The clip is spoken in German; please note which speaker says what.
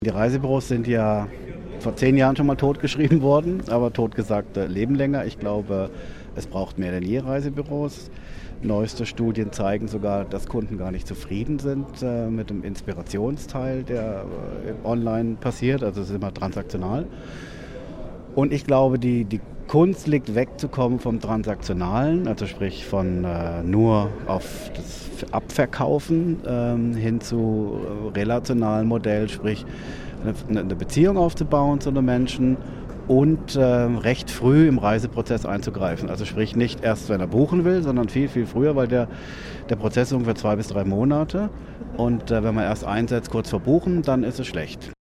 Speaker 1: Die Reisebüros sind ja vor 10 Jahren schon mal totgeschrieben worden, aber totgesagt leben länger. Ich glaube, es braucht mehr denn je Reisebüros. Neueste Studien zeigen sogar, dass Kunden gar nicht zufrieden sind mit dem Inspirationsteil, der online passiert. Also es ist immer transaktional. Und ich glaube, die Kunst liegt wegzukommen vom Transaktionalen, also sprich von nur auf das Abverkaufen hin zu relationalen Modell, sprich eine Beziehung aufzubauen zu einem Menschen und recht früh im Reiseprozess einzugreifen. Also sprich nicht erst, wenn er buchen will, sondern viel, viel früher, weil der Prozess ist ungefähr 2 bis 3 Monate. Und wenn man erst einsetzt kurz vor Buchen, dann ist es schlecht.